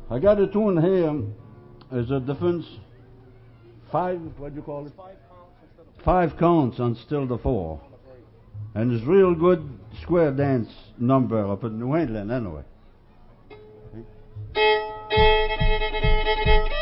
I got a tune here. There's a difference. What do you call it? 5 counts on Still the Four. And it's real good square dance number up in New England anyway.